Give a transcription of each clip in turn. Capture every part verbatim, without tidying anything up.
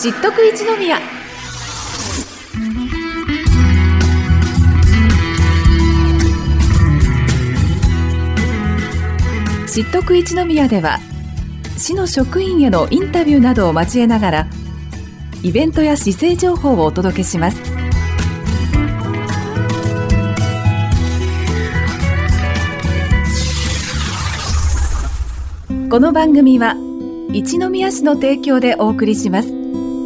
知っとく一宮。知っとく一宮では、市の職員へのインタビューなどを交えながらイベントや市政情報をお届けします。この番組は一宮市の提供でお送りします。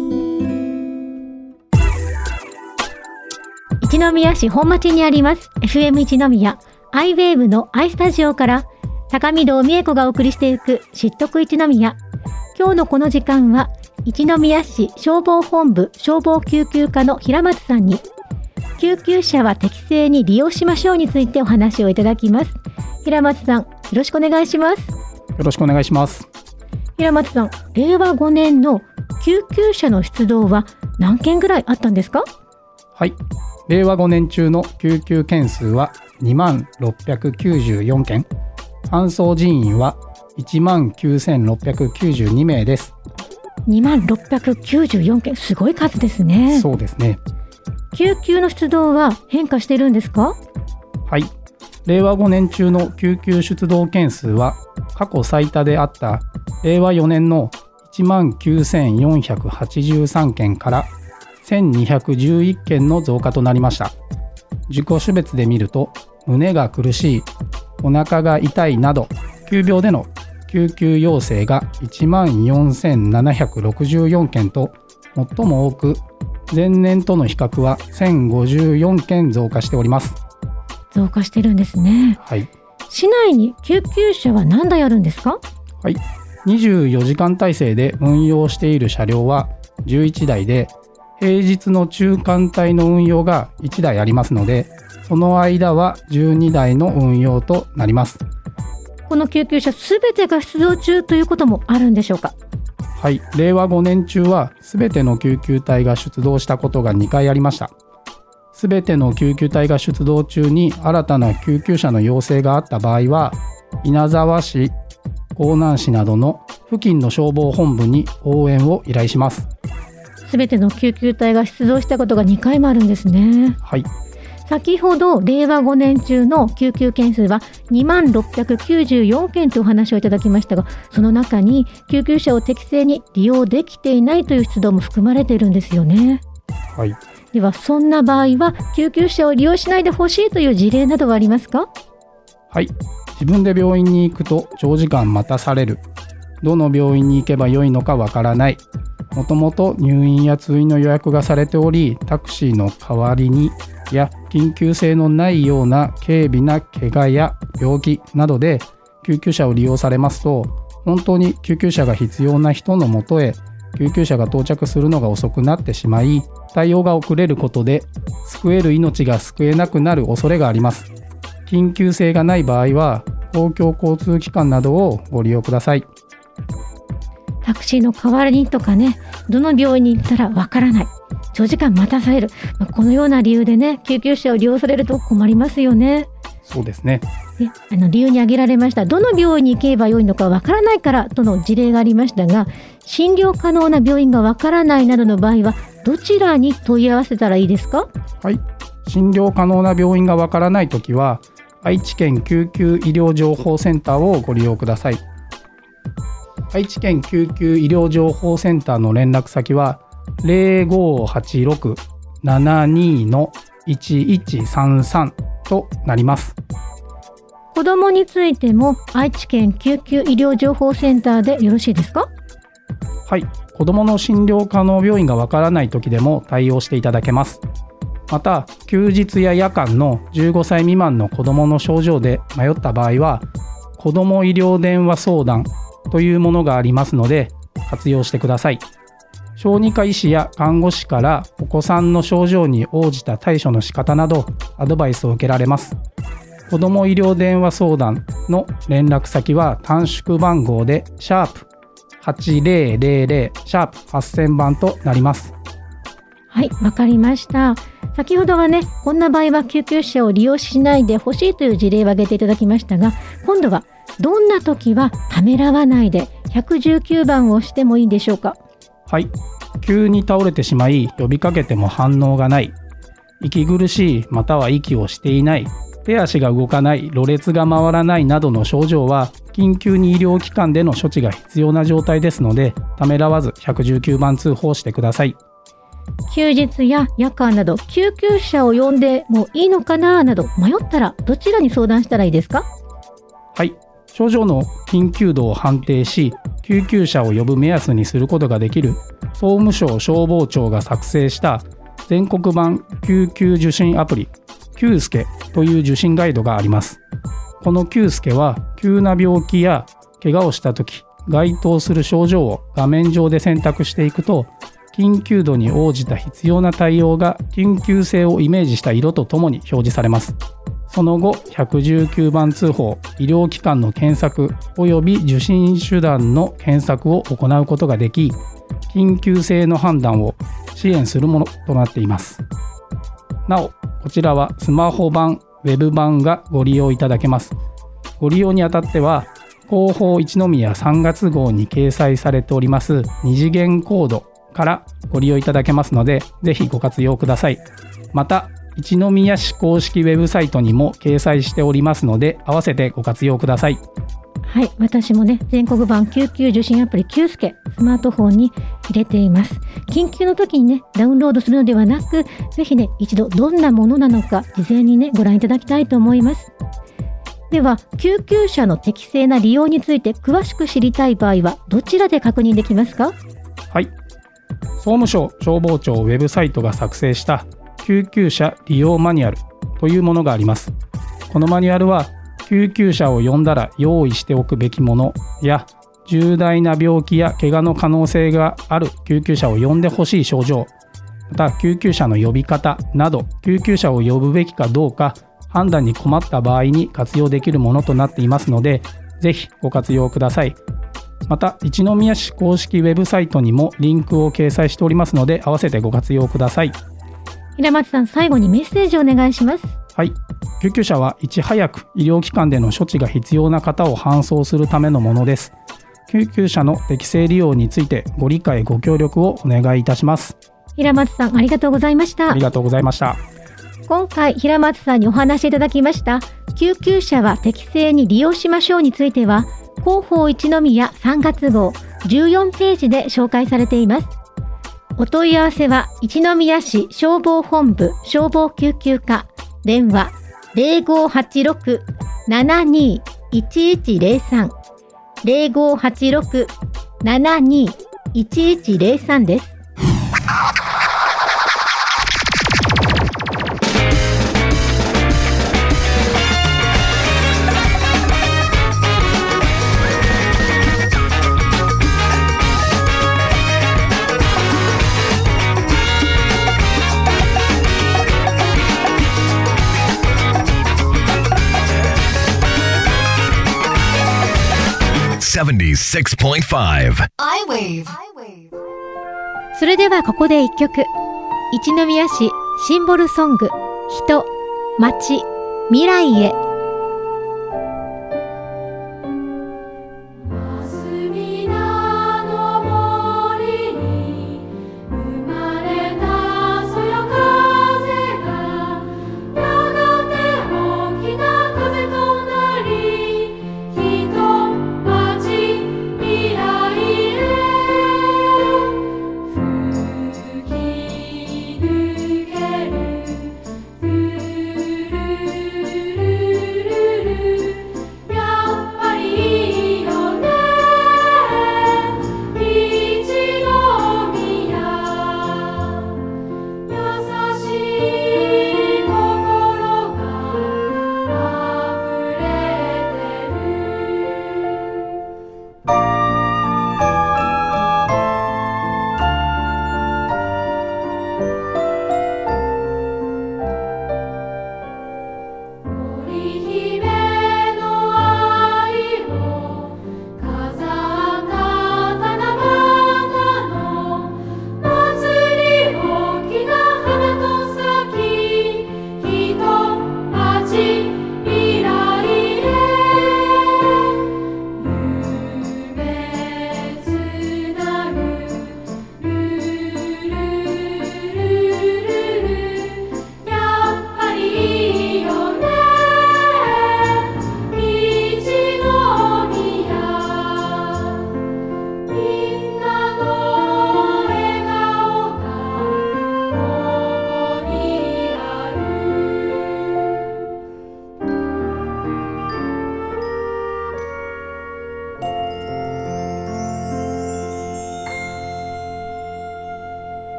一宮市本町にあります エフエム 一宮アイウェーブの アイスタジオから高見堂美恵子がお送りしていく知っとく一宮。今日のこの時間は一宮市消防本部消防救急課の平松さんに救急車は適正に利用しましょうについてお話をいただきます。平松さん、よろしくお願いします。 よろしくお願いします。 平松さん、れいわごねんの救急車の出動は何件ぐらいあったんですか？ はい、れいわごねん中の救急件数はにまんろっぴゃくきゅうじゅうよんけん、搬送人員はいちまんきゅうせんろっぴゃくきゅうじゅうにめいです。 にまんろっぴゃくきゅうじゅうよんけん、すごい数ですね。 そうですね。 救急の出動は変化しているんですか？ はい、れいわごねん中の救急出動件数は過去最多であったれいわよねんのいちまんきゅうせんよんひゃくはちじゅうさんけんからせんにひゃくじゅういっけんの増加となりました。自己種別で見ると、胸が苦しい、お腹が痛いなど急病での救急要請がいちまんよんせんななひゃくろくじゅうよんけんと最も多く、前年との比較はせんごじゅうよんけん増加しております。 増加してるんですね。 はい。 市内に救急車は何台あるんですか？ はい、にじゅうよじかん体制で運用している車両はじゅういちだいで、平日の中間帯の運用がいちだいありますので、その間はじゅうにだいの運用となります。 この救急車すべてが出動中ということもあるんでしょうか？ はい、れいわごねん中はすべての救急隊が出動したことがにかいありました。すべての救急隊が出動中に新たな救急車の要請があった場合は、稲沢市、江南市などの付近の消防本部に応援を依頼します。 すべての救急隊が出動したことがにかいもあるんですね。 はい。 先ほどれいわごねん中の救急件数はにまんろっぴゃくきゅうじゅうよんけんというお話をいただきましたが、その中に救急車を適正に利用できていないという出動も含まれているんですよね。 はい。 ではそんな場合は救急車を利用しないでほしいという事例などはありますか？ はい、自分で病院に行くと長時間待たされる、どの病院に行けばよいのかわからない、もともと入院や通院の予約がされており、タクシーの代わりにや緊急性のないような軽微な怪我や病気などで救急車を利用されますと、本当に救急車が必要な人のもとへ救急車が到着するのが遅くなってしまい、対応が遅れることで救える命が救えなくなる恐れがあります。緊急性がない場合は公共交通機関などをご利用ください。 タクシーの代わりにとかね、どの病院に行ったらわからない、長時間待たされる、まあ、このような理由でね、救急車を利用されると困りますよね。 そうですね。 で、あの理由に挙げられましたどの病院に行けばよいのかわからないからとの事例がありましたが、診療可能な病院がわからないなどの場合はどちらに問い合わせたらいいですか？ はい、診療可能な病院がわからないときは愛知県救急医療情報センターをご利用ください。愛知県救急医療情報センターの連絡先は ゼロごはちろく ななに いちいちさんさん となります。 子どもについても愛知県救急医療情報センターでよろしいですか？ はい、子どもの診療可能病院がわからないときでも対応していただけます。また休日や夜間のじゅうごさい未満の子どもの症状で迷った場合は、子ども医療電話相談というものがありますので活用してください。小児科医師や看護師からお子さんの症状に応じた対処の仕方などアドバイスを受けられます。子ども医療電話相談の連絡先は短縮番号でシャープはちぜろぜろぜろシャープはっせんばんとなります。 はい、わかりました。先ほどはね、こんな場合は救急車を利用しないでほしいという事例を挙げていただきましたが、今度はどんな時はためらわないでいちいちきゅうばんを押してもいいんでしょうか？ はい、 急に倒れてしまい呼びかけても反応がない、息苦しいまたは息をしていない、手足が動かない、ろれつが回らないなどの症状は緊急に医療機関での処置が必要な状態ですので、ためらわずひゃくじゅうきゅうばん通報してください。 休日や夜間など救急車を呼んでもいいのかななど迷ったらどちらに相談したらいいですか？ はい、症状の緊急度を判定し救急車を呼ぶ目安にすることができる総務省消防庁が作成した全国版救急受診アプリキュースケという受診ガイドがあります。このキュースケは急な病気や怪我をした時該当する症状を画面上で選択していくと、緊急度に応じた必要な対応が緊急性をイメージした色とともに表示されます。その後ひゃくじゅうきゅうばん通報、医療機関の検索および受診手段の検索を行うことができ、緊急性の判断を支援するものとなっています。なお、こちらはスマホ版、ウェブ版がご利用いただけます。ご利用にあたっては広報一宮さんがつ号に掲載されております二次元コードからご利用いただけますので、ぜひご活用ください。また一宮市公式ウェブサイトにも掲載しておりますので、合わせてご活用ください。 はい、私もね、全国版救急受診アプリキュースケスマートフォンに入れています。緊急の時にね、ダウンロードするのではなく、ぜひね、一度どんなものなのか事前にね、ご覧いただきたいと思います。では、救急車の適正な利用について詳しく知りたい場合はどちらで確認できますか？ はい、総務省消防庁ウェブサイトが作成した救急車利用マニュアルというものがあります。このマニュアルは救急車を呼んだら用意しておくべきものや、重大な病気や怪我の可能性がある救急車を呼んでほしい症状、また救急車の呼び方など、救急車を呼ぶべきかどうか判断に困った場合に活用できるものとなっていますので、ぜひご活用ください。また一宮市公式ウェブサイトにもリンクを掲載しておりますので、合わせてご活用ください。 平松さん、最後にメッセージをお願いします。 はい、救急車はいち早く医療機関での処置が必要な方を搬送するためのものです。救急車の適正利用についてご理解ご協力をお願いいたします。 平松さん、ありがとうございました。 ありがとうございました。 今回平松さんにお話しいただきました救急車は適正に利用しましょうについては、広報一宮さんがつ号じゅうよんページで紹介されています。お問い合わせは一宮市消防本部消防救急課、電話 ゼロごはちろく ななにいちいちゼロさん ゼロごはちろく ななにいちいちゼロさん です。 ななじゅうろくてんごアイウェーブ。 それではここで一曲。一宮市シンボルソング、人、街、未来へ。 「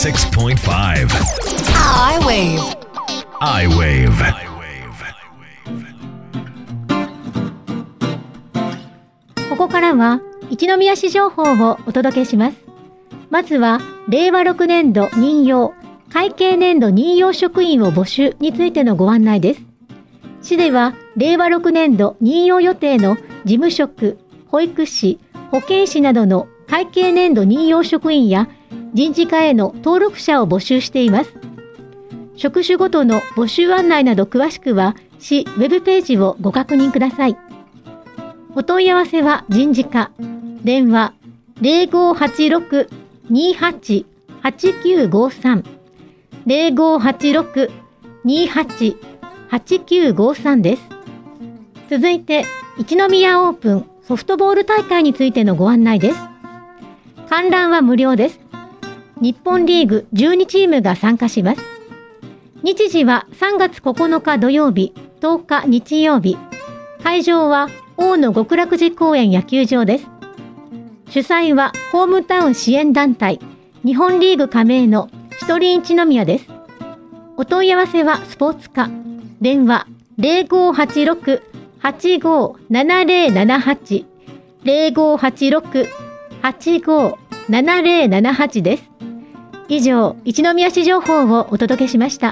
seventy-six point five I-Wave. I-Wave. ここからは一宮市情報をお届けします。まずはれいわろくねんど任用会計年度任用職員を募集についてのご案内です。市ではれいわろくねんど任用予定の事務職、保育士、保健師などの会計年度任用職員や人事課への登録者を募集しています。職種ごとの募集案内など詳しくは市ウェブページをご確認ください。お問い合わせは人事課、電話 ゼロごはちろく にーはち はちきゅうごさん ゼロごはちろく にーはち はちきゅうごさんです。続いて一宮オープンソフトボール大会についてのご案内です。観覧は無料です。日本リーグじゅうにチームが参加します。日時はさんがつここのか土曜日、とおか日曜日。会場は大野極楽寺公園野球場です。主催はホームタウン支援団体日本リーグ加盟のシトリン一宮です。お問い合わせはスポーツ課、電話 ゼロごはちろく はちごななゼロななはち ゼロごはちろく はちごななゼロななはちです。以上、一宮市情報をお届けしました。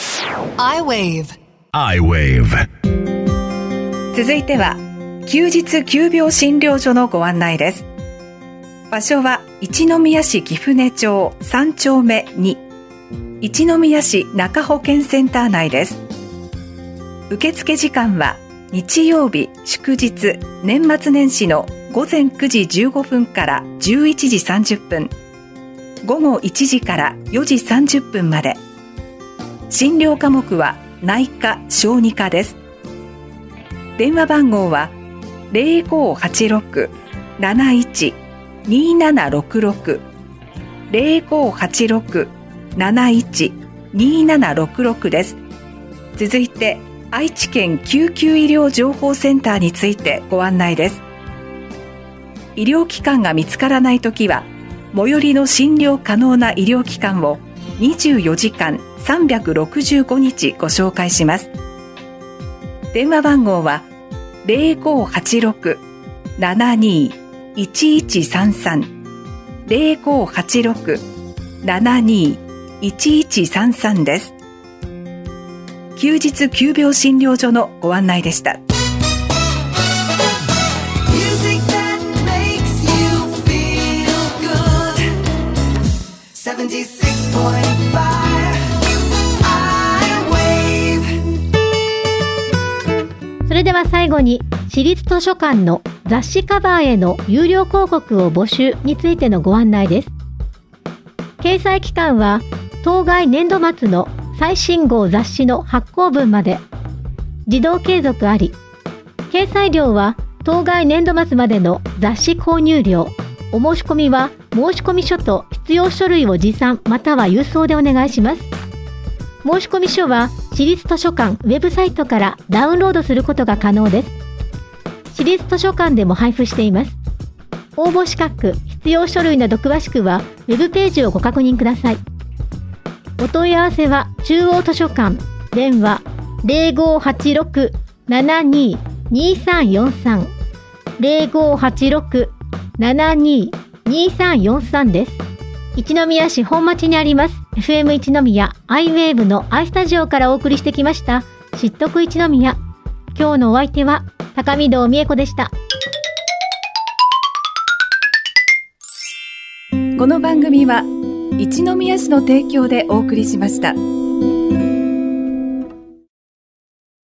I-Wave. I-Wave. 続いては休日急病診療所のご案内です。場所は一宮市貴船町さんちょうめに、一宮市中保健センター内です。受付時間は日曜日、祝日、年末年始のごぜんくじじゅうごふんからじゅういちじさんじゅっぷん、ごごいちじからよじさんじゅっぷんまで。診療科目は内科・小児科です。電話番号は ゼロごはちろく なないち にななろくろく ゼロごはちろく なないち にななろくろくです。続いて愛知県救急医療情報センターについてご案内です。医療機関が見つからないときは最寄りの診療可能な医療機関をにじゅうよじかんさんびゃくろくじゅうごにちご紹介します。電話番号は ゼロごはちろく ななにい いちいちさんさん ゼロごはちろく ななにい いちいちさんさんです。休日急病診療所のご案内でした。 Music that makes you feel good. seventy-six point five I-Wave. それでは最後に市立図書館の雑誌カバーへの有料広告を募集についてのご案内です。掲載期間は当該年度末の最新号雑誌の発行分まで。自動継続あり。掲載料は当該年度末までの雑誌購入料。お申し込みは申込書と必要書類を持参または郵送でお願いします。申込書は市立図書館ウェブサイトからダウンロードすることが可能です。市立図書館でも配布しています。応募資格、必要書類など詳しくはウェブページをご確認ください。お問い合わせは中央図書館、電話 ゼロごはちろく ななにい にさんよんさん ゼロごはちろく ななにい にさんよんさんです。一宮市本町にあります エフエム 一宮 I-Wave の I スタジオからお送りしてきました知得一宮。今日のお相手は高見堂美恵子でした。 この番組は一宮市の提供でお送りしました。